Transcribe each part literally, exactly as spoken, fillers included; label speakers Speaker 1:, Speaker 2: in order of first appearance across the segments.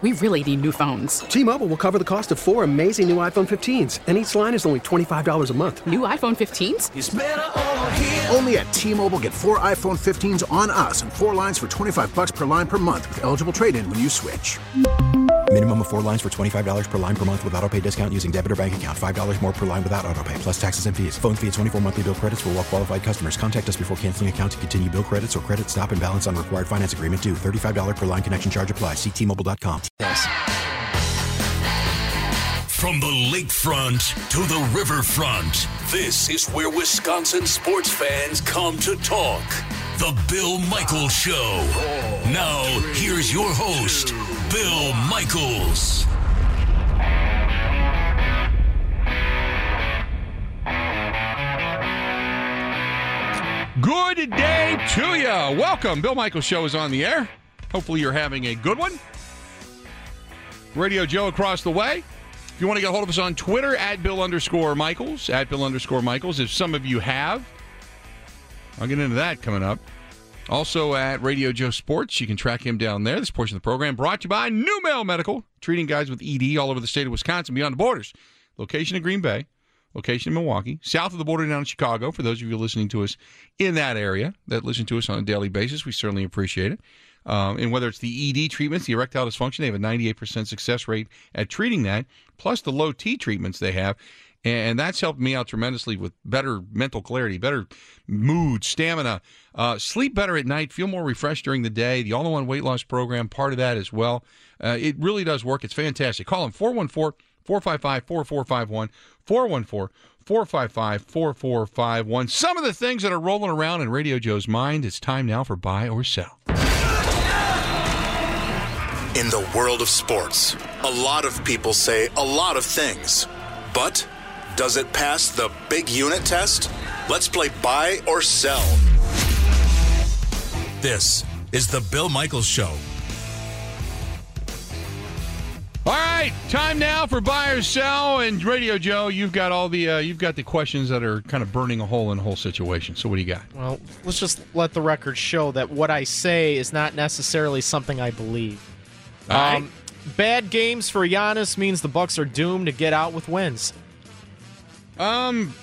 Speaker 1: We really need new phones.
Speaker 2: T-Mobile will cover the cost of four amazing new iPhone fifteens, and each line is only twenty-five dollars a month.
Speaker 1: New iPhone fifteens?
Speaker 3: It's better over here.
Speaker 4: Only at T-Mobile, get four iPhone fifteens on us and four lines for twenty-five dollars per line per month with eligible trade-in when you switch.
Speaker 5: Minimum of four lines for twenty-five dollars per line per month with autopay discount using debit or bank account. five dollars more per line without autopay, plus taxes and fees. Phone fee at twenty-four monthly bill credits for well-qualified customers. Contact us before canceling account to continue bill credits or credit stop and balance on required finance agreement due. thirty-five dollars per line connection charge applies. See T Mobile dot com.
Speaker 2: Yes.
Speaker 6: From the lakefront to the riverfront, this is where Wisconsin sports fans come to talk. The Bill Michaels Show. Now, here's your host, Bill Michaels.
Speaker 7: Good day to you. Welcome. Bill Michaels Show is on the air. Hopefully you're having a good one. Radio Joe across the way. If you want to get a hold of us on Twitter, at Bill underscore Michaels, at Bill underscore Michaels, if some of you have. I'll get into that coming up. Also at Radio Joe Sports, you can track him down there. This portion of the program brought to you by New Mail Medical, treating guys with E D all over the state of Wisconsin, beyond the borders. Location in Green Bay, location in Milwaukee, south of the border down in Chicago. For those of you listening to us in that area that listen to us on a daily basis, we certainly appreciate it. Um, and whether it's the E D treatments, the erectile dysfunction, they have a ninety-eight percent success rate at treating that, plus the low T treatments they have. And that's helped me out tremendously with better mental clarity, better mood, stamina, uh, sleep better at night, feel more refreshed during the day. The all-in-one weight loss program, part of that as well. Uh, it really does work. It's fantastic. Call them four one four, four five five, four four five one, four one four, four five five, four four five one. Some of the things that are rolling around in Radio Joe's mind, it's time now for buy or sell.
Speaker 8: In the world of sports, a lot of people say a lot of things, but does it pass the big unit test? Let's play buy or sell.
Speaker 6: This is the Bill Michaels Show.
Speaker 7: All right, time now for buy or sell. And Radio Joe, you've got all the uh, you've got the questions that are kind of burning a hole in the whole situation. So what do you got?
Speaker 9: Well, let's just let the record show that what I say is not necessarily something I believe.
Speaker 7: All right.
Speaker 9: Um, bad games for Giannis means the Bucks are doomed to get out with wins.
Speaker 7: Um,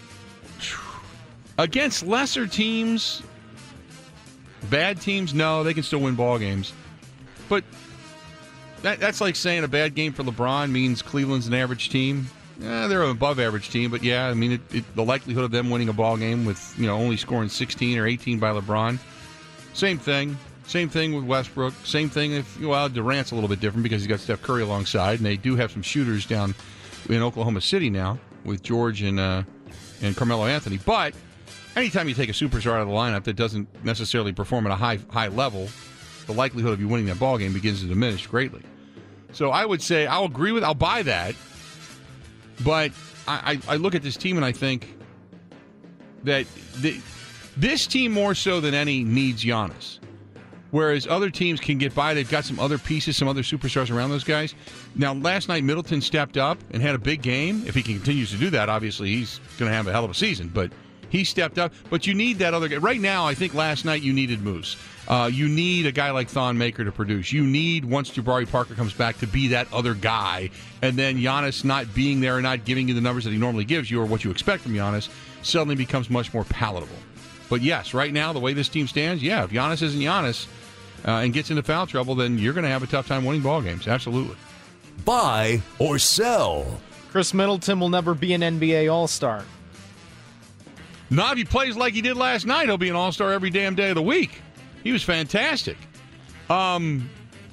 Speaker 7: against lesser teams, bad teams, no, they can still win ball games. But that, that's like saying a bad game for LeBron means Cleveland's an average team. Eh, they're an above-average team, but yeah, I mean, it, it, the likelihood of them winning a ball game with, you know, only scoring sixteen or eighteen by LeBron, same thing. Same thing with Westbrook. Same thing if, well, Durant's a little bit different because he's got Steph Curry alongside, and they do have some shooters down in Oklahoma City now with George and uh, and Carmelo Anthony. But anytime you take a superstar out of the lineup that doesn't necessarily perform at a high high level, the likelihood of you winning that ball game begins to diminish greatly. So I would say I'll agree with, I'll buy that. But I, I, I look at this team and I think that the, this team more so than any needs Giannis. Whereas other teams can get by. They've got some other pieces, some other superstars around those guys. Now, last night, Middleton stepped up and had a big game. If he continues to do that, obviously, he's going to have a hell of a season. But he stepped up. But you need that other guy. Right now, I think last night you needed Moose. Uh, you need a guy like Thon Maker to produce. You need, once Jabari Parker comes back, to be that other guy. And then Giannis not being there and not giving you the numbers that he normally gives you or what you expect from Giannis suddenly becomes much more palatable. But yes, right now, the way this team stands, yeah, if Giannis isn't Giannis, Uh, and gets into foul trouble, then you're going to have a tough time winning ball games. Absolutely.
Speaker 6: Buy or sell.
Speaker 9: Chris Middleton will never be an N B A All-Star.
Speaker 7: Not if he plays like he did last night. He'll be an All-Star every damn day of the week. He was fantastic. Um,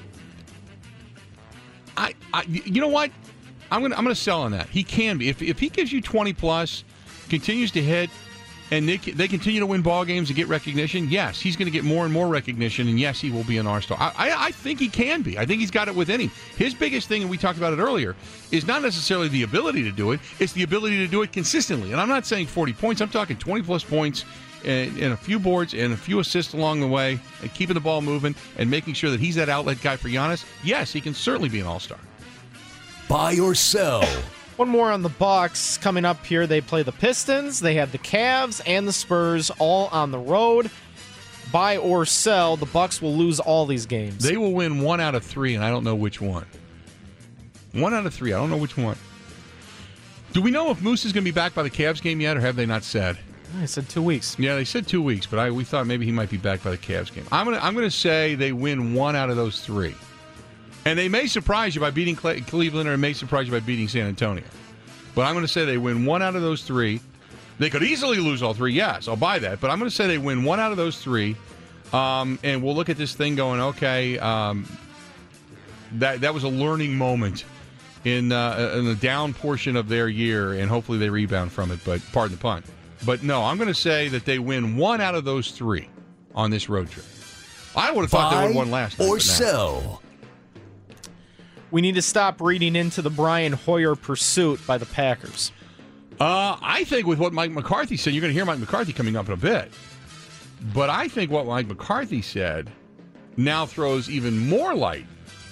Speaker 7: I, I you know what? I'm gonna I'm gonna sell on that. He can be if if he gives you twenty plus, continues to hit, and they, they continue to win ball games and get recognition, yes, he's going to get more and more recognition, and yes, he will be an All-Star. I, I, I think he can be. I think he's got it within him. His biggest thing, and we talked about it earlier, is not necessarily the ability to do it. It's the ability to do it consistently. And I'm not saying forty points. I'm talking twenty-plus points and, and a few boards and a few assists along the way and keeping the ball moving and making sure that he's that outlet guy for Giannis. Yes, he can certainly be an All-Star.
Speaker 6: Buy or sell.
Speaker 9: One more on the Bucks coming up here. They play the Pistons, they have the Cavs and the Spurs all on the road. buy or sell, the Bucks will lose all these games.
Speaker 7: They will win one out of three, and I don't know which one. One out of three. I don't know which one. Do we know if Moose is going to be back by the Cavs game yet, or have they not said?
Speaker 9: I said two weeks.
Speaker 7: Yeah, they said two weeks, but I we thought maybe he might be back by the Cavs game. I'm gonna I'm gonna say they win one out of those three, and they may surprise you by beating Cle- Cleveland, or it may surprise you by beating San Antonio. But I'm gonna say they win one out of those three. They could easily lose all three. Yes, I'll buy that. But I'm gonna say they win one out of those three, um, and we'll look at this thing going, okay, um, that that was a learning moment in uh, in the down portion of their year, and hopefully they rebound from it. But pardon the pun. But no, I'm going to say that they win one out of those three on this road trip. I would have thought they would have won last time.
Speaker 6: Or sell.
Speaker 9: We need to stop reading into the Brian Hoyer pursuit by the Packers.
Speaker 7: Uh, I think with what Mike McCarthy said, you're going to hear Mike McCarthy coming up in a bit. But I think what Mike McCarthy said now throws even more light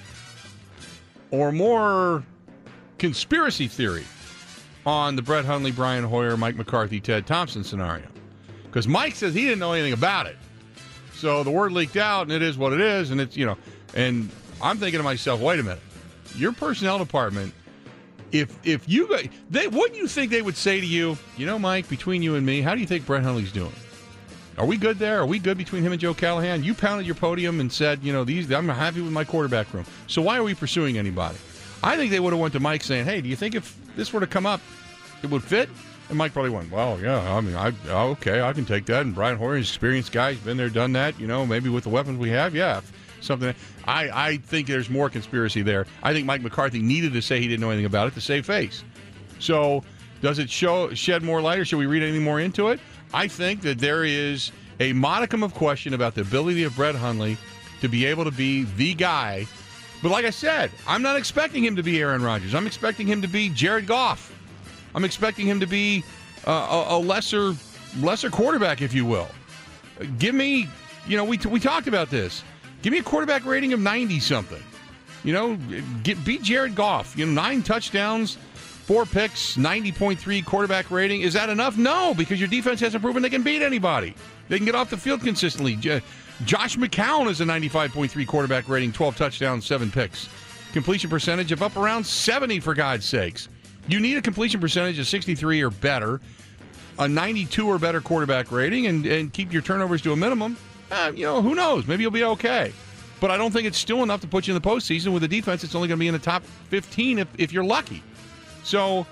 Speaker 7: or more conspiracy theory on the Brett Hundley, Brian Hoyer, Mike McCarthy, Ted Thompson scenario. Because Mike says he didn't know anything about it. So the word leaked out, and it is what it is, and it's, you know, and I'm thinking to myself, wait a minute. Your personnel department, if if you, they, wouldn't you think they would say to you, you know, Mike, between you and me, how do you think Brett Hundley's doing? Are we good there? Are we good between him and Joe Callahan? You pounded your podium and said, you know, these I'm happy with my quarterback room. So why are we pursuing anybody? I think they would have went to Mike saying, hey, do you think if this were to come up, it would fit? And Mike probably went, well, yeah, I mean, I okay, I can take that. And Brian Hoyer's experienced guy, he's been there, done that. You know, maybe with the weapons we have, yeah, something. I, I think there's more conspiracy there. I think Mike McCarthy needed to say he didn't know anything about it to save face. So does it show shed more light, or should we read anything more into it? I think that there is a modicum of question about the ability of Brett Hundley to be able to be the guy. But like I said, I'm not expecting him to be Aaron Rodgers. I'm expecting him to be Jared Goff. I'm expecting him to be uh, a, a lesser lesser quarterback, if you will. Give me, you know, we we talked about this. Give me a quarterback rating of ninety-something. You know, get, beat Jared Goff. You know, nine touchdowns, four picks, ninety point three quarterback rating. Is that enough? No, because your defense hasn't proven they can beat anybody. They can get off the field consistently. Josh McCown is a ninety-five point three quarterback rating, twelve touchdowns, seven picks. Completion percentage of up around seventy, for God's sakes. You need a completion percentage of sixty-three or better, a ninety-two or better quarterback rating, and, and keep your turnovers to a minimum. Uh, you know, who knows? Maybe you'll be okay. But I don't think it's still enough to put you in the postseason with a defense that's only going to be in the top fifteen if, if you're lucky. So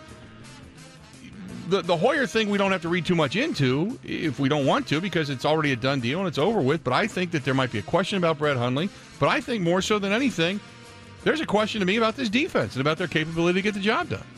Speaker 7: the the Hoyer thing we don't have to read too much into if we don't want to, because it's already a done deal and it's over with. But I think that there might be a question about Brett Hundley. But I think more so than anything, there's a question to me about this defense and about their capability to get the job done.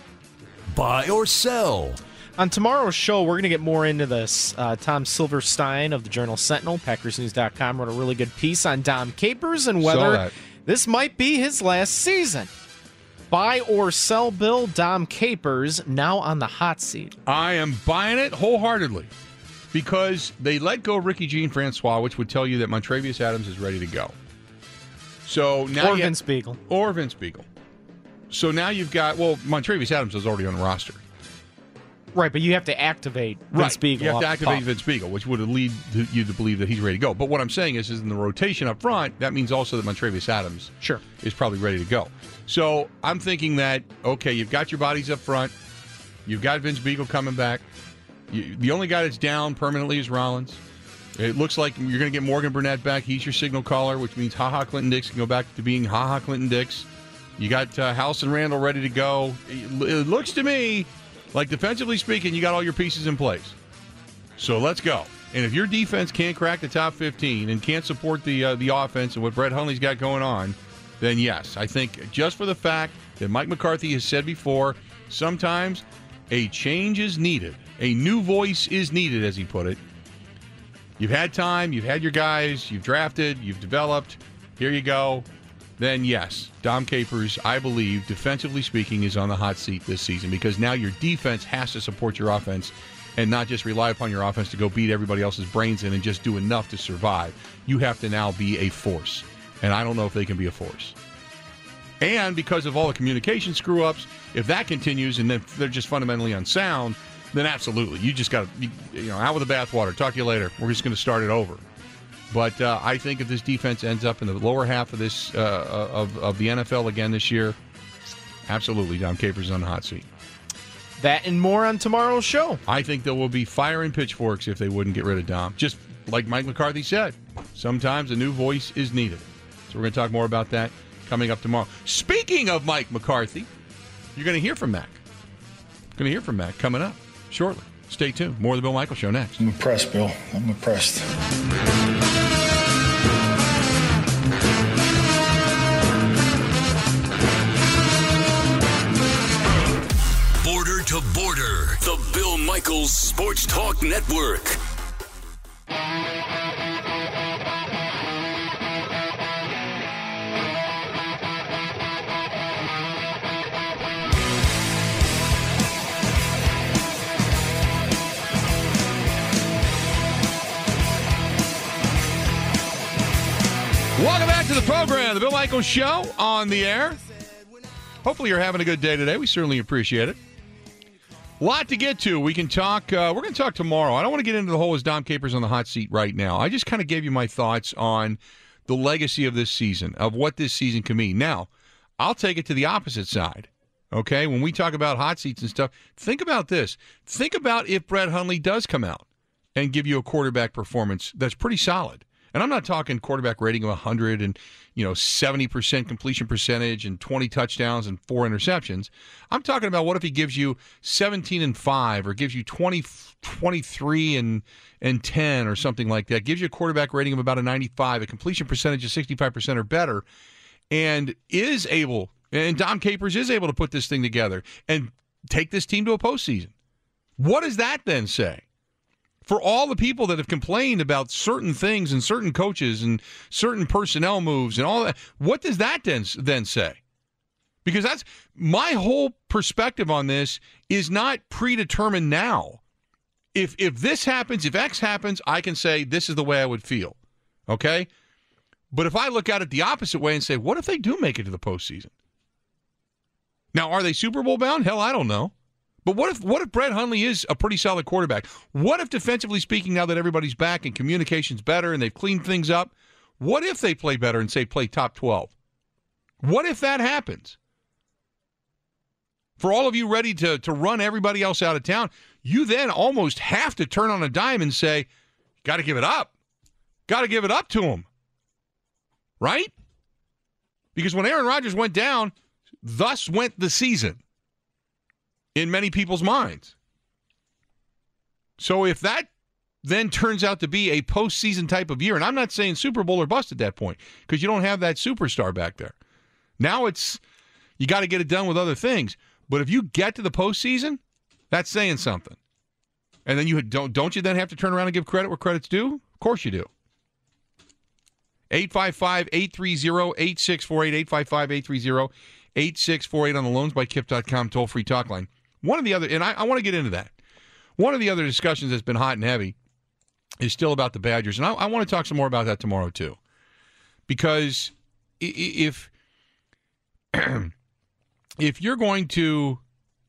Speaker 6: Buy or sell.
Speaker 9: On tomorrow's show, we're going to get more into this. Uh, Tom Silverstein of the Journal Sentinel, Packers News dot com, wrote a really good piece on Dom Capers and whether this might be his last season. Buy or sell, Bill? Dom Capers now on the hot seat.
Speaker 7: I am buying it wholeheartedly because they let go of Ricky Jean-Francois, which would tell you that Montravius Adams is ready to go. So now
Speaker 9: or
Speaker 7: you
Speaker 9: Vince Biegel.
Speaker 7: Or Vince Biegel. So now you've got, well, Montravius Adams is already on the roster.
Speaker 9: Right, but you have to activate Vince
Speaker 7: right.
Speaker 9: Biegel.
Speaker 7: You have to activate
Speaker 9: top.
Speaker 7: Vince Biegel, which would lead to you to believe that he's ready to go. But what I'm saying is, is in the rotation up front, that means also that Montravius Adams
Speaker 9: sure.
Speaker 7: is probably ready to go. So I'm thinking that, okay, you've got your bodies up front. You've got Vince Biegel coming back. You, the only guy that's down permanently is Rollins. It looks like you're going to get Morgan Burnett back. He's your signal caller, which means Ha-Ha Clinton Dix can go back to being Ha-Ha Clinton Dix. You got uh, House and Randall ready to go. It, it looks to me like, defensively speaking, you got all your pieces in place. So let's go. And if your defense can't crack the top fifteen and can't support the uh, the offense and what Brett Hundley's got going on, then yes, I think just for the fact that Mike McCarthy has said before, sometimes a change is needed. A new voice is needed, as he put it. You've had time. You've had your guys. You've drafted. You've developed. Here you go. Then yes, Dom Capers, I believe, defensively speaking, is on the hot seat this season because now your defense has to support your offense and not just rely upon your offense to go beat everybody else's brains in and just do enough to survive. You have to now be a force, and I don't know if they can be a force. And because of all the communication screw-ups, if that continues and then they're just fundamentally unsound, then absolutely, you just got to, you, you know, out with the bathwater. Talk to you later. We're just going to start it over. But uh, I think if this defense ends up in the lower half of this uh, of, of the N F L again this year, absolutely, Dom Capers on the hot seat.
Speaker 9: That and more on tomorrow's show.
Speaker 7: I think there will be fire and pitchforks if they wouldn't get rid of Dom. Just like Mike McCarthy said, sometimes a new voice is needed. So we're going to talk more about that coming up tomorrow. Speaking of Mike McCarthy, you're going to hear from Mac. Going to hear from Mac coming up shortly. Stay tuned. More of the Bill Michaels Show next.
Speaker 3: I'm impressed, Bill. I'm impressed.
Speaker 6: Border to Border, the Bill Michaels Sports Talk Network.
Speaker 7: Welcome back to the program, the Bill Michaels Show on the air. Hopefully you're having a good day today. We certainly appreciate it. A lot to get to. We can talk. Uh, we're going to talk tomorrow. I don't want to get into the whole is Dom Capers on the hot seat right now. I just kind of gave you my thoughts on the legacy of this season, of what this season can mean. Now, I'll take it to the opposite side. Okay, when we talk about hot seats and stuff, think about this. Think about if Brett Hundley does come out and give you a quarterback performance that's pretty solid. And I'm not talking quarterback rating of one hundred and, you know, seventy percent completion percentage and twenty touchdowns and four interceptions. I'm talking about what if he gives you seventeen and five or gives you twenty, twenty-three and and ten or something like that. Gives you a quarterback rating of about a ninety-five, a completion percentage of sixty-five percent or better, and is able, and Dom Capers is able to put this thing together and take this team to a postseason. What does that then say? For all the people that have complained about certain things and certain coaches and certain personnel moves and all that, what does that then, then say? Because that's my whole perspective on this is not predetermined now. If if this happens, if X happens, I can say this is the way I would feel. Okay? But if I look at it the opposite way and say, what if they do make it to the postseason? Now, are they Super Bowl bound? Hell, I don't know. But what if what if Brett Hundley is a pretty solid quarterback? What if, defensively speaking, now that everybody's back and communication's better and they've cleaned things up, what if they play better and, say, play top twelve? What if that happens? For all of you ready to, to run everybody else out of town, you then almost have to turn on a dime and say, got to give it up. Got to give it up to him. Right? Because when Aaron Rodgers went down, thus went the season. In many people's minds. So if that then turns out to be a postseason type of year, and I'm not saying Super Bowl or bust at that point, because you don't have that superstar back there. Now it's, you got to get it done with other things. But if you get to the postseason, that's saying something. And then you don't, don't you then have to turn around and give credit where credit's due? Of course you do. eight five five, eight three zero, eight six four eight, eight five five, eight three zero, eight six four eight on the loans by kip dot com toll-free talk line. One of the other, and I, I want to get into that. One of the other discussions that's been hot and heavy is still about the Badgers, and I, I want to talk some more about that tomorrow too. Because if if you're going to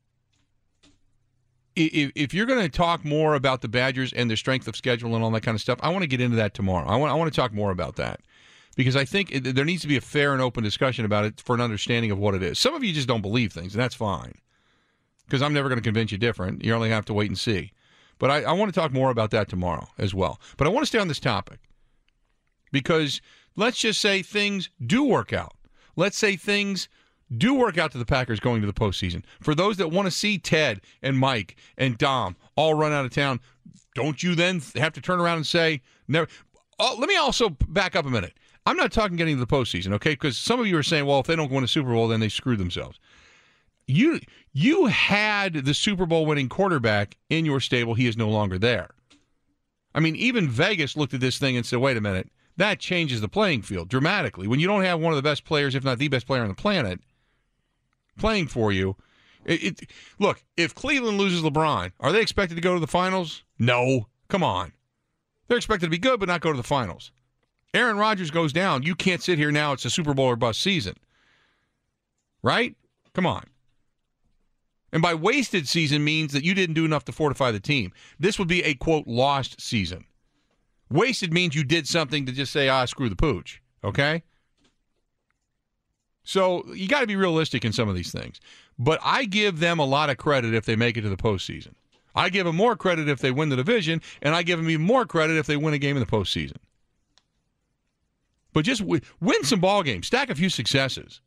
Speaker 7: if, if you're going to talk more about the Badgers and their strength of schedule and all that kind of stuff, I want to get into that tomorrow. I want I want to talk more about that. Because I think it, there needs to be a fair and open discussion about it for an understanding of what it is. Some of you just don't believe things, and that's fine. Because I'm never going to convince you different. You only have to wait and see. But I, I want to talk more about that tomorrow as well. But I want to stay on this topic. Because let's just say things do work out. Let's say things do work out to the Packers going to the postseason. For those that want to see Ted and Mike and Dom all run out of town, don't you then have to turn around and say, never? Oh, let me also back up a minute. I'm not talking getting to the postseason, okay? Because some of you are saying, well, if they don't win a Super Bowl, then they screwed themselves. You you had the Super Bowl winning quarterback in your stable. He is no longer there. I mean, even Vegas looked at this thing and said, wait a minute, that changes the playing field dramatically. When you don't have one of the best players, if not the best player on the planet, playing for you, it, it look, if Cleveland loses LeBron, are they expected to go to the finals? No. Come on. They're expected to be good, but not go to the finals. Aaron Rodgers goes down. You can't sit here now. It's a Super Bowl or bust season. Right? Come on. And by wasted season means that you didn't do enough to fortify the team. This would be a, quote, lost season. Wasted means you did something to just say, ah, screw the pooch, okay? So you got to be realistic in some of these things. But I give them a lot of credit if they make it to the postseason. I give them more credit if they win the division, and I give them even more credit if they win a game in the postseason. But just w- win some ball games. Stack a few successes.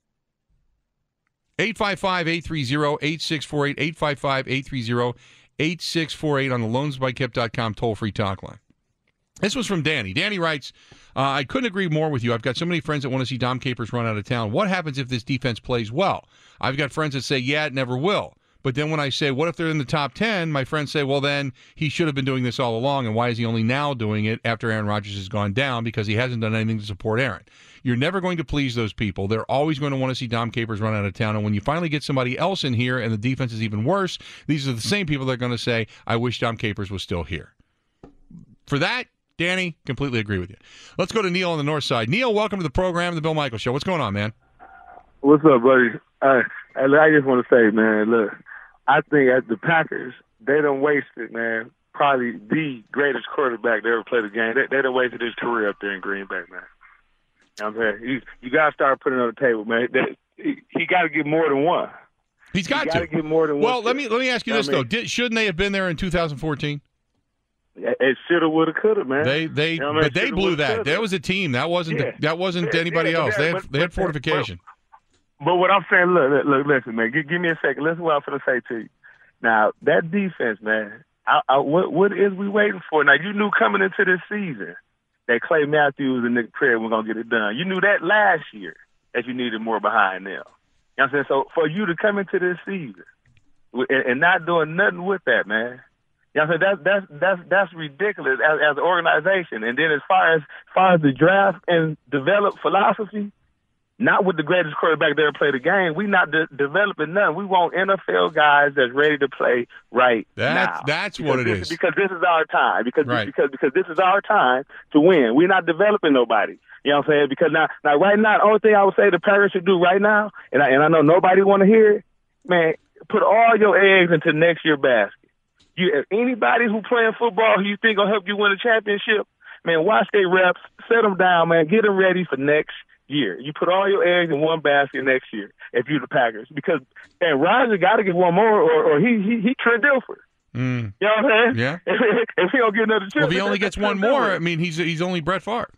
Speaker 7: eight five five, eight three zero, eight six four eight, eight five five, eight three zero, eight six four eight on the loans by kip dot com toll-free talk line. This was from Danny. Danny writes, uh, I couldn't agree more with you. I've got so many friends that want to see Dom Capers run out of town. What happens if this defense plays well? I've got friends that say, yeah, it never will. But then when I say, what if they're in the top ten, my friends say, well, then he should have been doing this all along, and why is he only now doing it after Aaron Rodgers has gone down? Because he hasn't done anything to support Aaron. You're never going to please those people. They're always going to want to see Dom Capers run out of town, and when you finally get somebody else in here and the defense is even worse, these are the same people that are going to say, I wish Dom Capers was still here. For that, Danny, completely agree with you. Let's go to Neil on the north side. Neil, welcome to the program, The Bill Michaels Show. What's going on, man?
Speaker 10: What's up, buddy? Uh, I just want to say, man, look, I think at the Packers, they done wasted, man, probably the greatest quarterback to ever play the game. They, they done wasted his career up there in Green Bay, man. You know what I'm saying? You, you got to start putting it on the table, man. They, he he got to get more than one.
Speaker 7: He's got
Speaker 10: he
Speaker 7: to.
Speaker 10: got to get more than
Speaker 7: well,
Speaker 10: one.
Speaker 7: Well, let me let me ask you, you this, though. Did, shouldn't they have been there in two thousand fourteen?
Speaker 10: It should have, would have, could have, man.
Speaker 7: They, they,
Speaker 10: you know I mean?
Speaker 7: but they blew that. Coulda. That was a team. That wasn't, yeah. the, that wasn't yeah, anybody yeah, else. That, they had, but, they had fortification.
Speaker 10: But, but what I'm saying, look, look, look listen, man. Give, give me a second. Listen to what I'm going to say to you. Now that defense, man. I, I, what, what is we waiting for? Now you knew coming into this season that Clay Matthews and Nick Perry were going to get it done. You knew that last year that you needed more behind them. You know what I'm saying? So for you to come into this season and, and not doing nothing with that, man. You know what I'm saying? That's, that's, that's, that's ridiculous as, as an organization. And then as far as, as far as the draft and develop philosophy, not with the greatest quarterback that ever played the game. We not de- developing none. We want N F L guys that's ready to play right
Speaker 7: that's,
Speaker 10: now.
Speaker 7: That's
Speaker 10: because
Speaker 7: what it
Speaker 10: this,
Speaker 7: is.
Speaker 10: Because this is our time. Because
Speaker 7: right.
Speaker 10: because because this is our time to win. We're not developing nobody. You know what I'm saying? Because now, now right now, the only thing I would say the Packers should do right now, and I, and I know nobody want to hear it, man, put all your eggs into next year's basket. You, if anybody who playing football who you think will help you win a championship, man, watch their reps, set them down, man, get them ready for next year. You put all your eggs in one basket next year if you're the Packers, because and Rodgers got to get one more, or, or he he he Trent Dilfer.
Speaker 7: Mm.
Speaker 10: You know what I'm saying?
Speaker 7: Yeah.
Speaker 10: If, if he don't get another chip,
Speaker 7: well, if he only gets one more, I mean, he's he's only Brett Favre.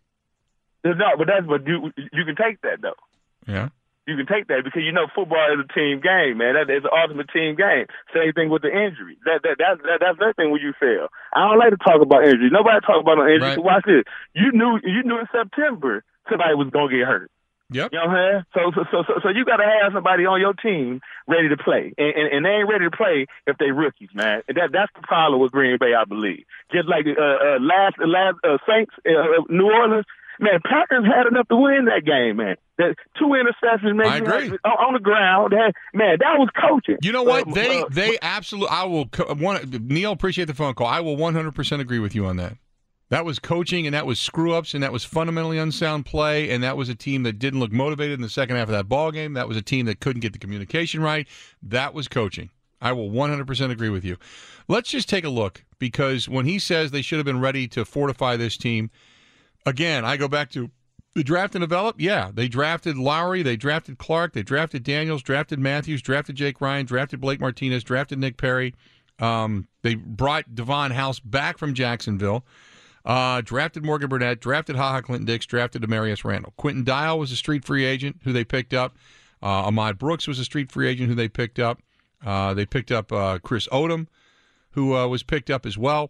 Speaker 10: No, but that's but you you can take that though.
Speaker 7: Yeah.
Speaker 10: You can take that because you know football is a team game, man. That is an ultimate team game. Same thing with the injury. That that that, that that's another thing when you fail. I don't like to talk about injury. Nobody talk about no injury. Right. So watch this. You knew you knew in September somebody was gonna get hurt.
Speaker 7: Yep.
Speaker 10: You know what I'm saying? So so so so you got to have somebody on your team ready to play, and, and and they ain't ready to play if they rookies, man. And that that's the problem with Green Bay, I believe. Just like uh, uh last last uh, Saints, uh, New Orleans. Man, Packers had enough to win that game, man. That two interceptions, man.
Speaker 7: I agree.
Speaker 10: On, on the ground, that, man, that was coaching.
Speaker 7: You know what?
Speaker 10: Uh,
Speaker 7: they
Speaker 10: uh,
Speaker 7: they absolutely. I will. One, Neil, appreciate the phone call. I will one hundred percent agree with you on that. That was coaching, and that was screw ups, and that was fundamentally unsound play, and that was a team that didn't look motivated in the second half of that ball game. That was a team that couldn't get the communication right. That was coaching. I will one hundred percent agree with you. Let's just take a look, because when he says they should have been ready to fortify this team. Again, I go back to the draft and develop. Yeah, they drafted Lowry, they drafted Clark, they drafted Daniels, drafted Matthews, drafted Jake Ryan, drafted Blake Martinez, drafted Nick Perry. Um, they brought Devon House back from Jacksonville, uh, drafted Morgan Burnett, drafted HaHa Clinton-Dix, drafted Demarius Randall. Quentin Dial was a street free agent who they picked up. Uh, Ahmad Brooks was a street free agent who they picked up. Uh, they picked up uh, Chris Odom, who uh, was picked up as well.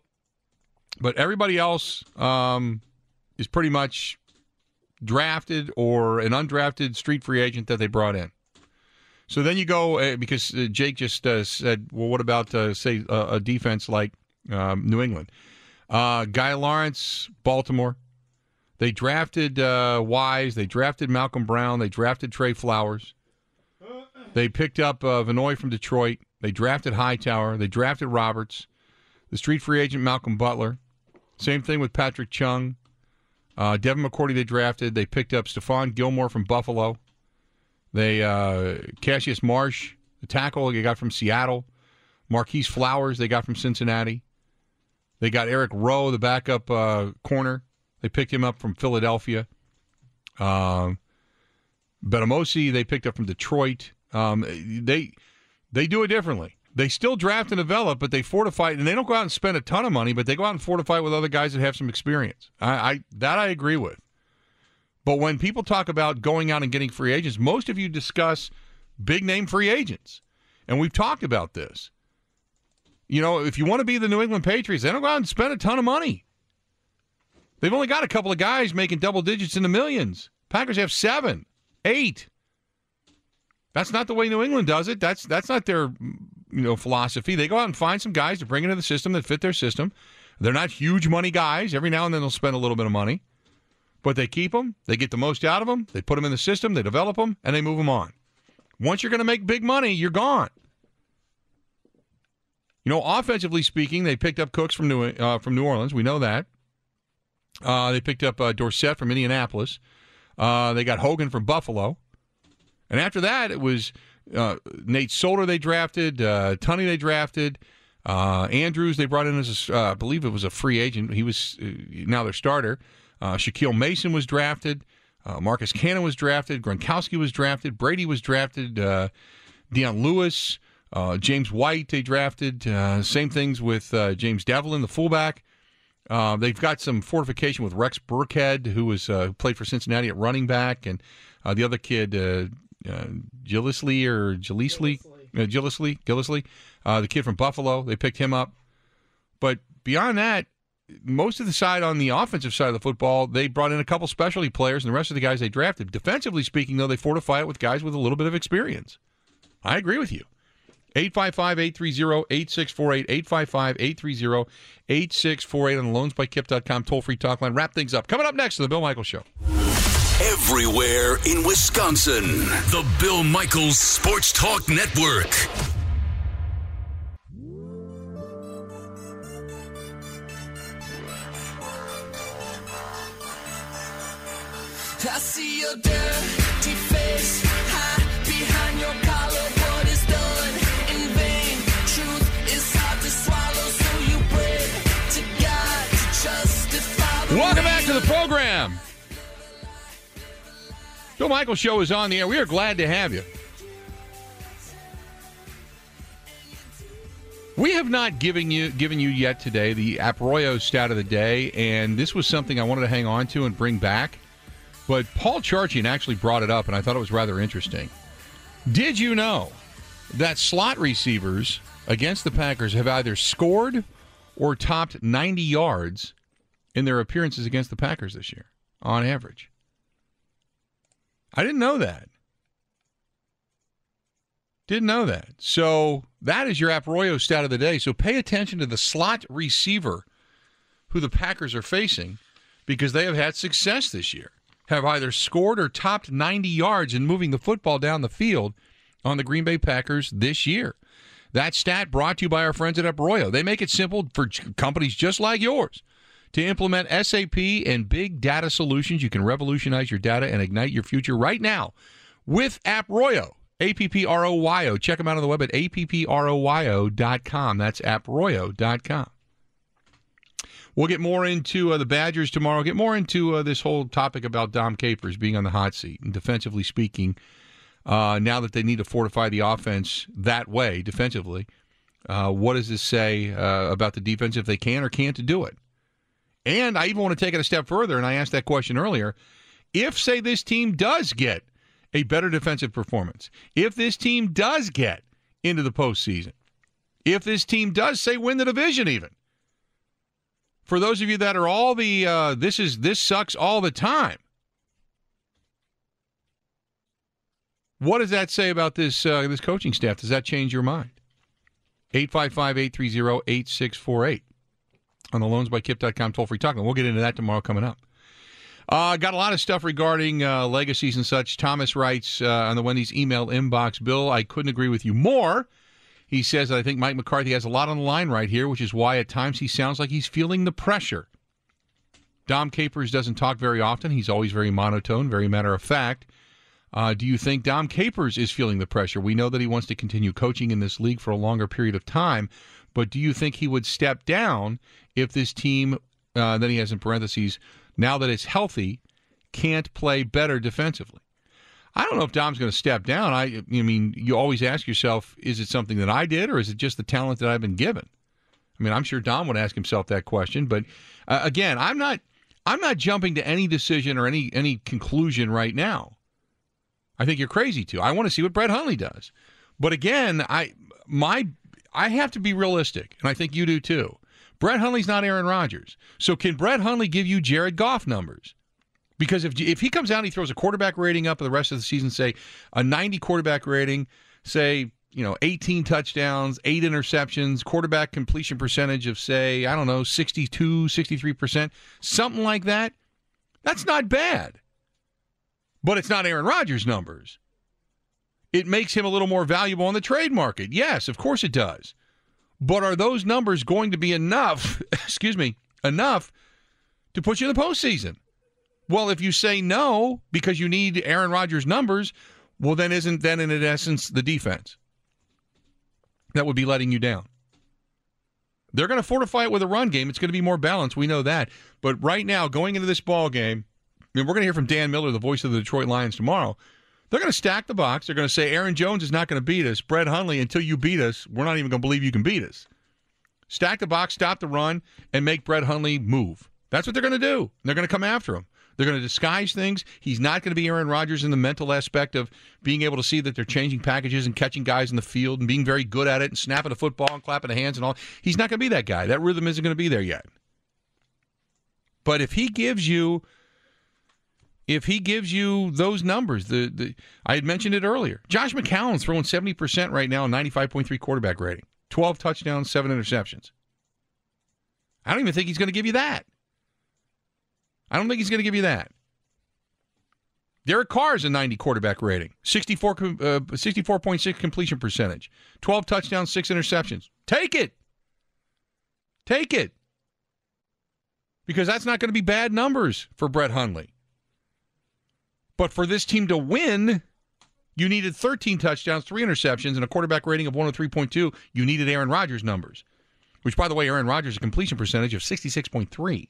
Speaker 7: But everybody else... Um, is pretty much drafted or an undrafted street free agent that they brought in. So then you go, uh, because uh, Jake just uh, said, well, what about, uh, say, uh, a defense like um, New England? Uh, Guy Lawrence, Baltimore. They drafted uh, Wise. They drafted Malcolm Brown. They drafted Trey Flowers. They picked up uh, Vanoy from Detroit. They drafted Hightower. They drafted Roberts. The street free agent, Malcolm Butler. Same thing with Patrick Chung. Uh, Devin McCourty they drafted. They picked up Stephon Gilmore from Buffalo. They uh, Cassius Marsh, the tackle they got from Seattle. Marquise Flowers they got from Cincinnati. They got Eric Rowe, the backup uh, corner. They picked him up from Philadelphia. Um, Benamosi, they picked up from Detroit. Um, they they do it differently. They still draft and develop, but they fortify, and they don't go out and spend a ton of money, but they go out and fortify with other guys that have some experience. I, I that I agree with. But when people talk about going out and getting free agents, most of you discuss big-name free agents. And we've talked about this. You know, if you want to be the New England Patriots, they don't go out and spend a ton of money. They've only got a couple of guys making double digits in the millions. Packers have seven, eight. That's not the way New England does it. That's that's not their, you know, philosophy. They go out and find some guys to bring into the system that fit their system. They're not huge money guys. Every now and then they'll spend a little bit of money. But they keep them. They get the most out of them. They put them in the system. They develop them, and they move them on. Once you're going to make big money, you're gone. You know, offensively speaking, they picked up Cooks from New uh, from New Orleans. We know that. Uh, they picked up uh, Dorsett from Indianapolis. Uh, they got Hogan from Buffalo. And after that, it was uh, Nate Solder they drafted, uh, Tunney they drafted, uh, Andrews they brought in as, a, uh, I believe it was a free agent. He was uh, now their starter. Uh, Shaquille Mason was drafted. Uh, Marcus Cannon was drafted. Gronkowski was drafted. Brady was drafted. Uh, Deion Lewis. Uh, James White, they drafted. Uh, same things with uh, James Devlin, the fullback. Uh, they've got some fortification with Rex Burkhead, who was uh, played for Cincinnati at running back, and uh, the other kid, uh, uh, Gillislee or Gillislee, uh, Gillislee, Gillislee, uh, the kid from Buffalo. They picked him up. But beyond that, most of the side on the offensive side of the football, they brought in a couple specialty players, and the rest of the guys they drafted. Defensively speaking, though, they fortify it with guys with a little bit of experience. I agree with you. eight five five, eight three zero, eight six four eight, eight five five, eight three zero, eight six four eight on the loans by kip dot com toll-free talk line. Wrap things up. Coming up next to the Bill Michaels Show.
Speaker 6: Everywhere in Wisconsin, the Bill Michaels Sports Talk Network.
Speaker 11: I see your dirty face hide behind your collar. What is done in vain? Truth is hard to swallow, so you pray to God to justify the
Speaker 7: Welcome back to the program. Bill Michaels Show is on the air. We are glad to have you. We have not given you given you yet today the App-Royo stat of the day, and this was something I wanted to hang on to and bring back. But Paul Charchian actually brought it up, and I thought it was rather interesting. Did you know that slot receivers against the Packers have either scored or topped ninety yards in their appearances against the Packers this year, on average? I didn't know that. Didn't know that. So that is your App-Royo stat of the day. So pay attention to the slot receiver who the Packers are facing, because they have had success this year. Have either scored or topped ninety yards in moving the football down the field on the Green Bay Packers this year. That stat brought to you by our friends at App-Royo. They make it simple for companies just like yours to implement S A P and big data solutions. You can revolutionize your data and ignite your future right now with App-Royo. A P P R O Y O. Check them out on the web at A P P R O Y O dot com. That's app royo dot com. We'll get more into uh, the Badgers tomorrow. Get more into uh, this whole topic about Dom Capers being on the hot seat. And defensively speaking, uh, now that they need to fortify the offense that way, defensively, uh, what does this say uh, about the defense if they can or can't do it? And I even want to take it a step further, and I asked that question earlier. If, say, this team does get a better defensive performance, if this team does get into the postseason, if this team does, say, win the division even, for those of you that are all the uh, this is this sucks all the time, what does that say about this uh, this coaching staff? Does that change your mind? eight five five, eight three zero, eight six four eight on the loans by kip dot com toll-free talk. And we'll get into that tomorrow coming up. Uh, got a lot of stuff regarding uh, legacies and such. Thomas writes uh, on the Wendy's email inbox, Bill, I couldn't agree with you more. He says that I think Mike McCarthy has a lot on the line right here, which is why at times he sounds like he's feeling the pressure. Dom Capers doesn't talk very often. He's always very monotone, very matter of fact. Uh, do you think Dom Capers is feeling the pressure? We know that he wants to continue coaching in this league for a longer period of time, But do you think he would step down if this team, uh, then he has in parentheses, now that it's healthy, can't play better defensively? I don't know if Dom's going to step down. I, I mean, you always ask yourself, is it something that I did, or is it just the talent that I've been given? I mean, I'm sure Dom would ask himself that question. But uh, again, I'm not, I'm not jumping to any decision or any any conclusion right now. I think you're crazy to. I want to see what Brett Hundley does. But again, I my I have to be realistic, and I think you do too. Brett Hundley's not Aaron Rodgers. So can Brett Hundley give you Jared Goff numbers? Because if if he comes out and he throws a quarterback rating up for the rest of the season, say a ninety quarterback rating, say, you know, eighteen touchdowns, eight interceptions, quarterback completion percentage of, say, I don't know, sixty-two, sixty-three percent, something like that, that's not bad. But it's not Aaron Rodgers' numbers. It makes him a little more valuable on the trade market. Yes, of course it does. But are those numbers going to be enough, excuse me, enough to put you in the postseason? Well, if you say no because you need Aaron Rodgers' numbers, well, then isn't then in essence the defense that would be letting you down? They're going to fortify it with a run game. It's going to be more balanced. We know that. But right now, going into this ball game, I mean, we're going to hear from Dan Miller, the voice of the Detroit Lions, tomorrow. They're going to stack the box. They're going to say Aaron Jones is not going to beat us. Brett Hundley, until you beat us, we're not even going to believe you can beat us. Stack the box, stop the run, and make Brett Hundley move. That's what they're going to do. They're going to come after him. They're going to disguise things. He's not going to be Aaron Rodgers in the mental aspect of being able to see that they're changing packages and catching guys in the field and being very good at it and snapping the football and clapping the hands and all. He's not going to be that guy. That rhythm isn't going to be there yet. But if he gives you, if he gives you those numbers, the, the I had mentioned it earlier. Josh McCown's throwing seventy percent right now, ninety-five point three quarterback rating, twelve touchdowns, seven interceptions. I don't even think he's going to give you that. I don't think he's going to give you that. Derek Carr's a ninety quarterback rating, sixty-four, uh, sixty-four point six completion percentage, twelve touchdowns, six interceptions. Take it. Take it. Because that's not going to be bad numbers for Brett Hundley. But for this team to win, you needed thirteen touchdowns, three interceptions, and a quarterback rating of one oh three point two. You needed Aaron Rodgers' numbers, which, by the way, Aaron Rodgers' a completion percentage of sixty-six point three.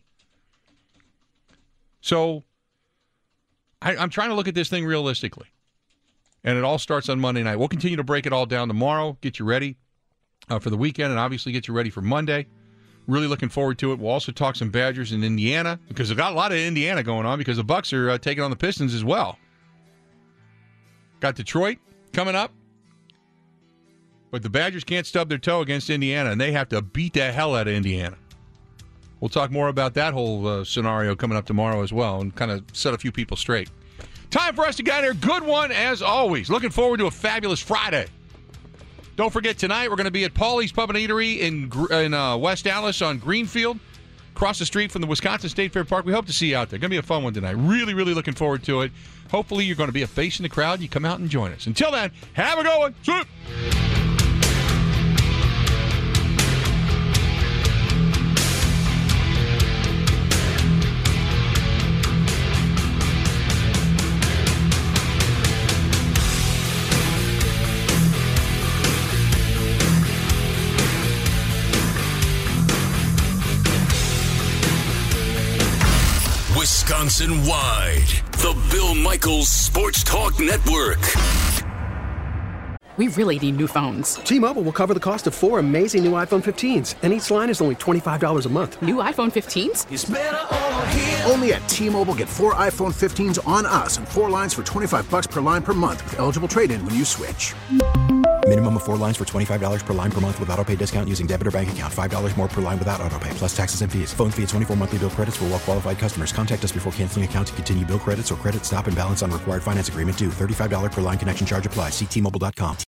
Speaker 7: So I, I'm trying to look at this thing realistically. And it all starts on Monday night. We'll continue to break it all down tomorrow, get you ready uh, for the weekend, and obviously get you ready for Monday. Really looking forward to it. We'll also talk some Badgers in Indiana because they've got a lot of Indiana going on because the Bucs are uh, taking on the Pistons as well. Got Detroit coming up. But the Badgers can't stub their toe against Indiana, and they have to beat the hell out of Indiana. We'll talk more about that whole uh, scenario coming up tomorrow as well and kind of set a few people straight. Time for us to get here. Good one as always. Looking forward to a fabulous Friday. Don't forget, tonight we're going to be at Paulie's Pub and Eatery in, in uh, West Allis on Greenfield, across the street from the Wisconsin State Fair Park. We hope to see you out there. Going to be a fun one tonight. Really, really looking forward to it. Hopefully you're going to be a face in the crowd. You come out and join us. Until then, have a good one. See you.
Speaker 6: Wisconsin-wide, the Bill Michaels Sports Talk Network.
Speaker 1: We really need new phones.
Speaker 2: T-Mobile will cover the cost of four amazing new iPhone fifteens, and each line is only twenty-five dollars a month.
Speaker 1: New iPhone fifteens?
Speaker 4: It's better over here. Only at T-Mobile, get four iPhone fifteens on us and four lines for twenty-five dollars per line per month with eligible trade-in when you switch.
Speaker 5: Minimum of four lines for twenty-five dollars per line per month with autopay discount using debit or bank account. five dollars more per line without autopay, plus taxes and fees. Phone fee at twenty-four monthly bill credits for well-qualified customers. Contact us before canceling account to continue bill credits or credit stop and balance on required finance agreement due. thirty-five dollars per line connection charge applies. See T Mobile dot com.